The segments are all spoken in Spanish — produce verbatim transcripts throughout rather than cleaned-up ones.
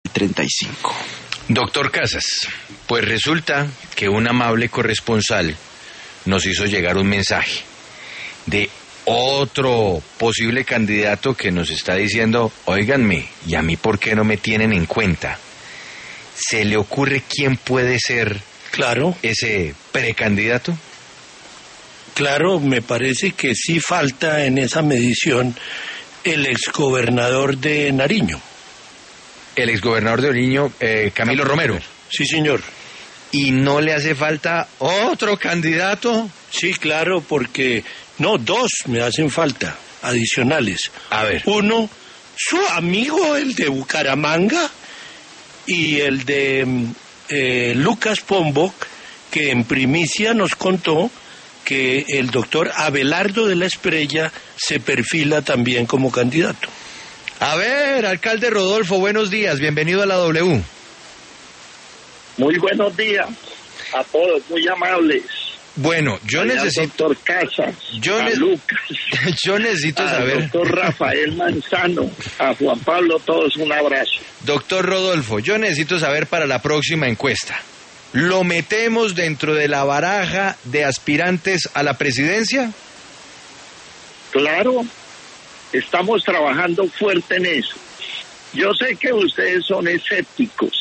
treinta y cinco. Doctor Casas, pues resulta que un amable corresponsal nos hizo llegar un mensaje de otro posible candidato que nos está diciendo, óiganme, ¿y a mí por qué no me tienen en cuenta? ¿Se le ocurre quién puede ser claro ese precandidato? Claro, me parece que sí falta en esa medición el exgobernador de Nariño. El exgobernador de Nariño, eh, Camilo Romero. Sí, señor. ¿Y no le hace falta otro candidato? Sí, claro, porque... No, dos me hacen falta, adicionales. A ver. Uno, su amigo, el de Bucaramanga, y el de eh, Lucas Pombo, que en primicia nos contó que el doctor Abelardo de la Espriella se perfila también como candidato. A ver, alcalde Rodolfo, buenos días, bienvenido a la W. Muy buenos días a todos, muy amables. Bueno, yo Allá necesito... doctor Casas, yo a ne... Lucas, yo necesito al saber... doctor Rafael Manzano, a Juan Pablo, todos un abrazo. Doctor Rodolfo, yo necesito saber para la próxima encuesta, ¿lo metemos dentro de la baraja de aspirantes a la presidencia? Claro, estamos trabajando fuerte en eso. Yo sé que ustedes son escépticos.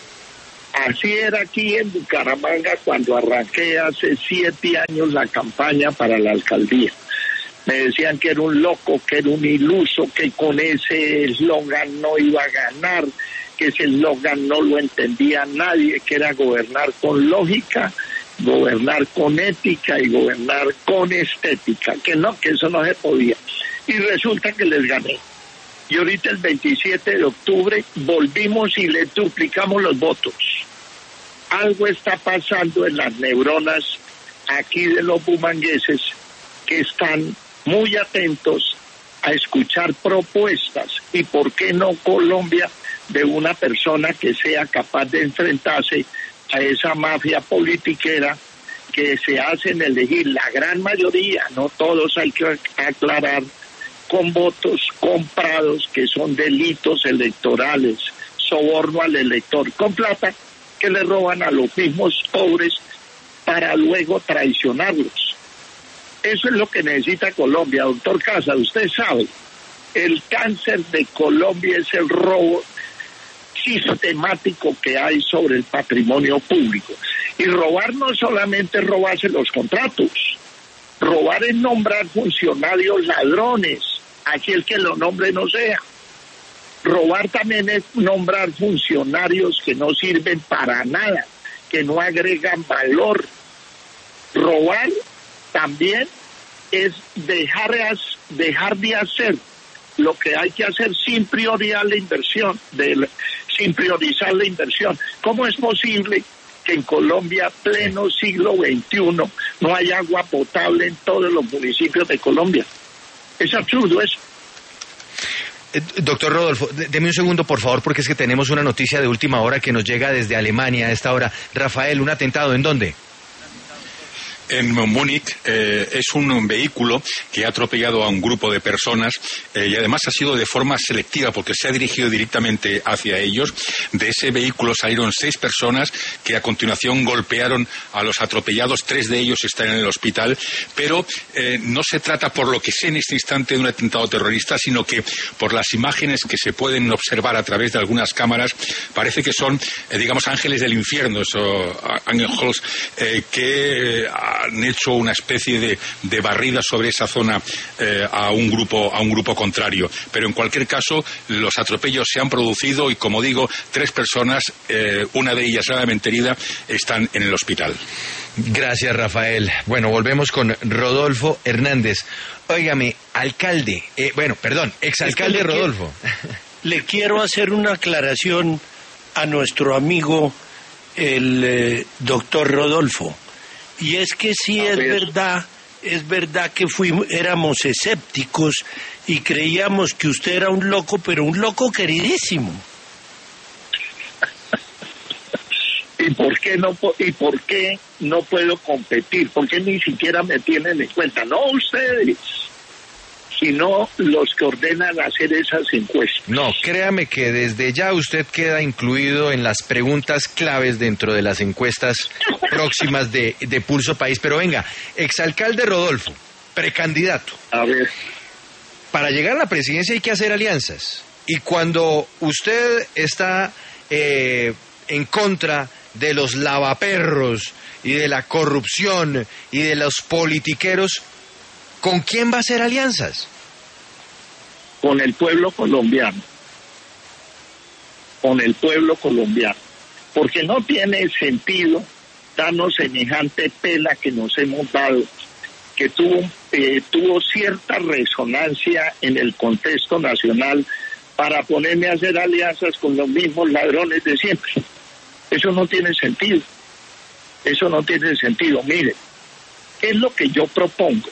Así era aquí en Bucaramanga cuando arranqué hace siete años la campaña para la alcaldía. Me decían que era un loco, que era un iluso, que con ese eslogan no iba a ganar, que ese eslogan no lo entendía nadie, que era gobernar con lógica, gobernar con ética y gobernar con estética, que no, que eso no se podía. Y resulta que les gané. Y ahorita el veintisiete de octubre volvimos y le duplicamos los votos. Algo está pasando en las neuronas aquí de los bumangueses que están muy atentos a escuchar propuestas y por qué no Colombia de una persona que sea capaz de enfrentarse a esa mafia politiquera que se hacen elegir la gran mayoría, no todos, hay que aclarar, con votos comprados que son delitos electorales, soborno al elector, con plata que le roban a los mismos pobres para luego traicionarlos. Eso es lo que necesita Colombia, doctor Casas. Usted sabe, el cáncer de Colombia es el robo sistemático que hay sobre el patrimonio público. Y robar no solamente es robarse los contratos, robar es nombrar funcionarios ladrones, aquí el que lo nombre no sea. Robar también es nombrar funcionarios que no sirven para nada, que no agregan valor. Robar también es dejar, dejar de hacer lo que hay que hacer sin priorizar la inversión, de, sin priorizar la inversión. ¿Cómo es posible que en Colombia, pleno siglo veintiuno, no haya agua potable en todos los municipios de Colombia? Es absurdo eso. Eh, doctor Rodolfo, deme un segundo, por favor, porque es que tenemos una noticia de última hora que nos llega desde Alemania a esta hora. Rafael, ¿un atentado en dónde? En Múnich eh, es un vehículo que ha atropellado a un grupo de personas eh, y además ha sido de forma selectiva porque se ha dirigido directamente hacia ellos. De ese vehículo salieron seis personas que a continuación golpearon a los atropellados. Tres de ellos están en el hospital, pero eh, no se trata, por lo que sé en este instante, de un atentado terrorista, sino que por las imágenes que se pueden observar a través de algunas cámaras parece que son, eh, digamos, ángeles del infierno, esos ángeles eh, que eh, han hecho una especie de, de barrida sobre esa zona eh, a un grupo a un grupo contrario. Pero en cualquier caso, los atropellos se han producido y, como digo, tres personas, eh, una de ellas gravemente herida, están en el hospital. Gracias, Rafael. Bueno, volvemos con Rodolfo Hernández. Óigame, alcalde, eh, bueno, perdón, exalcalde es que le Rodolfo. Quiero, le quiero hacer una aclaración a nuestro amigo, el eh, doctor Rodolfo. Y es que sí es verdad, es verdad que fuimos, éramos escépticos y creíamos que usted era un loco, pero un loco queridísimo. ¿Y por qué no y por qué no puedo competir? ¿Por qué ni siquiera me tienen en cuenta? No ustedes, y no los que ordenan hacer esas encuestas. No, créame que desde ya usted queda incluido en las preguntas claves dentro de las encuestas próximas de, de Pulso País. Pero venga, exalcalde Rodolfo, precandidato. A ver. Para llegar a la presidencia hay que hacer alianzas. Y cuando usted está eh, en contra de los lavaperros y de la corrupción y de los politiqueros, ¿con quién va a hacer alianzas? Con el pueblo colombiano. Con el pueblo colombiano. Porque no tiene sentido darnos semejante pela que nos hemos dado, que tuvo, eh, tuvo cierta resonancia en el contexto nacional para ponerme a hacer alianzas con los mismos ladrones de siempre. Eso no tiene sentido. Eso no tiene sentido. Mire, ¿qué es lo que yo propongo?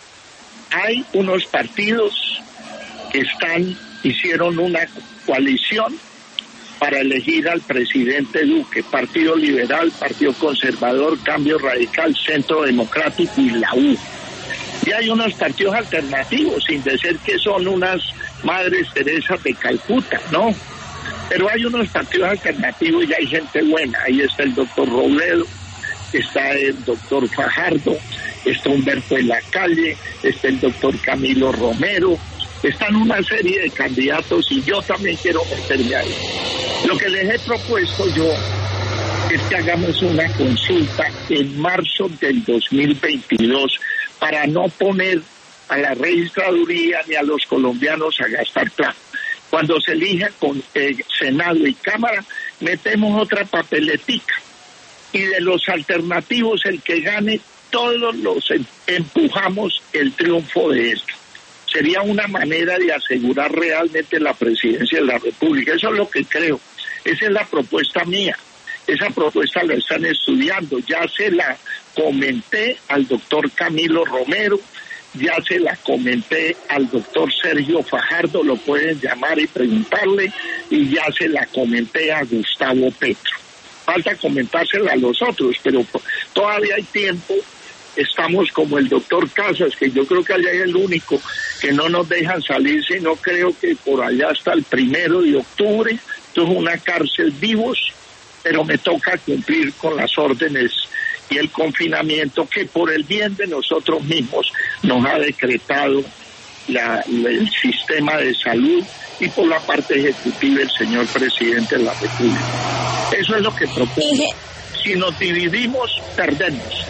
Hay unos partidos que están, hicieron una coalición para elegir al presidente Duque, Partido Liberal, Partido Conservador, Cambio Radical, Centro Democrático y la U. Y hay unos partidos alternativos, sin decir que son unas Madres Teresas de Calcuta, ¿no? Pero hay unos partidos alternativos y hay gente buena. Ahí está el doctor Robledo, está el doctor Fajardo, está Humberto de la Calle, está el doctor Camilo Romero, están una serie de candidatos y yo también quiero meterme ahí. Lo que les he propuesto yo es que hagamos una consulta en marzo del dos mil veintidós para no poner a la registraduría ni a los colombianos a gastar plata. Cuando se elija con eh, Senado y Cámara, metemos otra papeletica. Y de los alternativos, el que gane, todos los empujamos el triunfo de esto. Sería una manera de asegurar realmente la presidencia de la República. Eso es lo que creo. Esa es la propuesta mía. Esa propuesta la están estudiando. Ya se la comenté al doctor Camilo Romero, ya se la comenté al doctor Sergio Fajardo, lo pueden llamar y preguntarle, y ya se la comenté a Gustavo Petro. Falta comentársela a los otros, pero todavía hay tiempo. Estamos como el doctor Casas, que yo creo que allá es el único que no nos dejan salir, sino creo que por allá hasta el primero de octubre. Esto es una cárcel vivos, pero me toca cumplir con las órdenes y el confinamiento que por el bien de nosotros mismos nos ha decretado la, la, el sistema de salud y por la parte ejecutiva el señor presidente de la República. Eso es lo que propongo. Si nos dividimos, perdemos.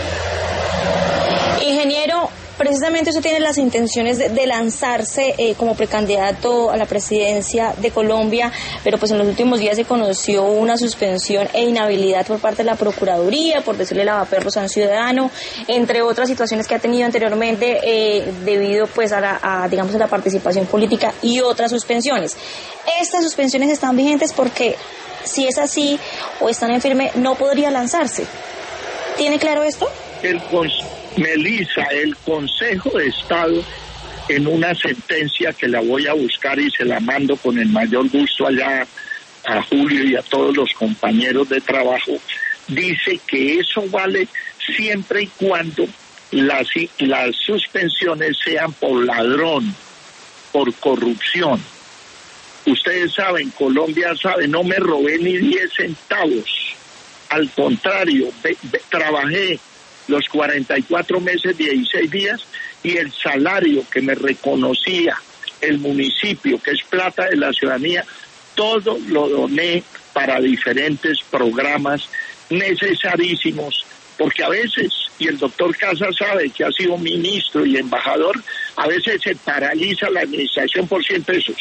Ingeniero, precisamente usted tiene las intenciones de, de lanzarse eh, como precandidato a la presidencia de Colombia, pero pues en los últimos días se conoció una suspensión e inhabilidad por parte de la Procuraduría por decirle lavaperros a un ciudadano, entre otras situaciones que ha tenido anteriormente eh, debido pues a, la, a digamos a la participación política y otras suspensiones. Estas suspensiones están vigentes porque si es así o están en firme no podría lanzarse. ¿Tiene claro esto? El Melissa, el Consejo de Estado, en una sentencia que la voy a buscar y se la mando con el mayor gusto allá a Julio y a todos los compañeros de trabajo, dice que eso vale siempre y cuando las, las suspensiones sean por ladrón, por corrupción. Ustedes saben, Colombia sabe, no me robé ni diez centavos. Al contrario, be, be, trabajé los cuarenta y cuatro meses, dieciséis días, y el salario que me reconocía el municipio, que es plata de la ciudadanía, todo lo doné para diferentes programas necesarísimos, porque a veces, y el doctor Casas sabe que ha sido ministro y embajador, a veces se paraliza la administración por cien pesos.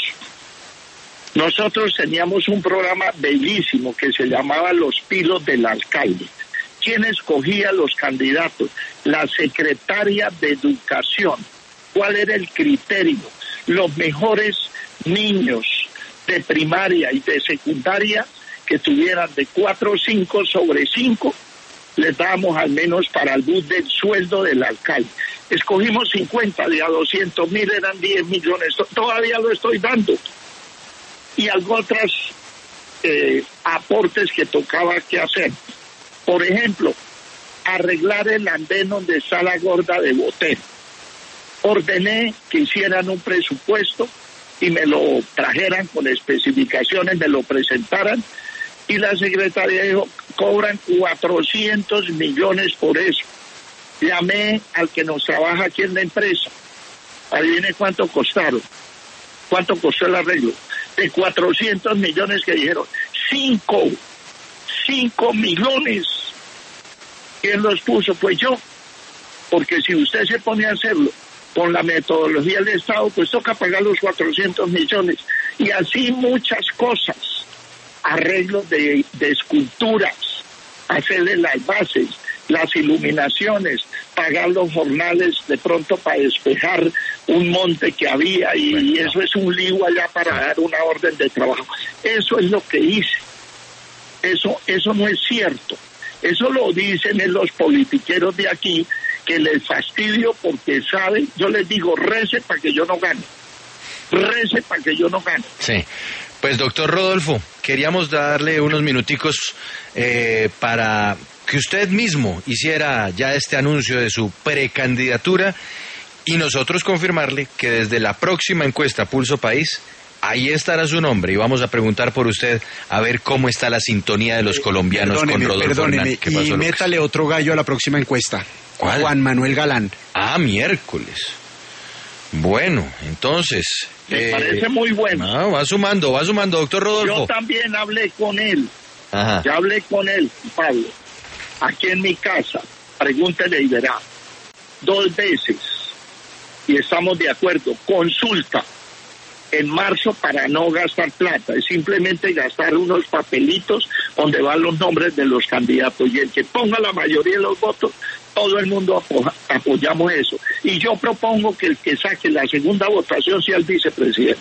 Nosotros teníamos un programa bellísimo que se llamaba Los Pilos del Alcalde. ¿Quién escogía los candidatos? La secretaria de Educación. ¿Cuál era el criterio? Los mejores niños de primaria y de secundaria que tuvieran de cuatro o cinco sobre cinco, les dábamos al menos para el bus del sueldo del alcalde. Escogimos cincuenta, de a doscientos mil eran diez millones. Todavía lo estoy dando. Y algo otras eh, aportes que tocaba que hacer. Por ejemplo, arreglar el andén donde está la gorda de Botero. ordené que hicieran un presupuesto y me lo trajeran con especificaciones, me lo presentaran, y la secretaria dijo, cobran cuatrocientos millones por eso. Llamé al que nos trabaja aquí en la empresa, adivine cuánto costaron, cuánto costó el arreglo, de cuatrocientos millones que dijeron, cinco, cinco millones. ¿Quién los puso? Pues yo, porque si usted se pone a hacerlo con la metodología del Estado, pues toca pagar los cuatrocientos millones, y así muchas cosas, arreglos de, de esculturas, hacerle las bases, las iluminaciones, pagar los jornales de pronto para despejar un monte que había, y, y eso es un lío allá para dar una orden de trabajo. Eso es lo que hice. Eso, eso no es cierto. Eso lo dicen en los politiqueros de aquí, que les fastidio porque saben, yo les digo, rece para que yo no gane. Rece para que yo no gane. Sí. Pues doctor Rodolfo, queríamos darle unos minuticos eh, para que usted mismo hiciera ya este anuncio de su precandidatura y nosotros confirmarle que desde la próxima encuesta Pulso País, ahí estará su nombre y vamos a preguntar por usted a ver cómo está la sintonía de los colombianos perdóneme, con Rodolfo perdóneme, Hernández. ¿Qué pasó, y Lucas? métale otro gallo a la próxima encuesta. ¿Cuál? Juan Manuel Galán. Ah, miércoles. Bueno, entonces... Me eh, parece muy bueno. Ah, va sumando, va sumando, doctor Rodolfo. Yo también hablé con él. Ajá. Ya hablé con él, Pablo. Aquí en mi casa. Pregúntele y verá. Dos veces. Y estamos de acuerdo. Consulta. En marzo para no gastar plata. Es simplemente gastar unos papelitos donde van los nombres de los candidatos. Y el que ponga la mayoría de los votos, todo el mundo apo apoyamos eso. Y yo propongo que el que saque la segunda votación sea el vicepresidente.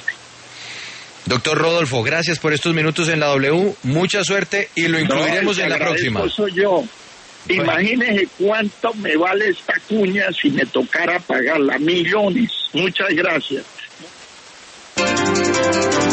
Doctor Rodolfo, gracias por estos minutos en la W. Mucha suerte y lo incluiremos no, en la próxima. Soy yo. Bueno. Imagínese cuánto me vale esta cuña si me tocara pagarla. Millones. Muchas gracias.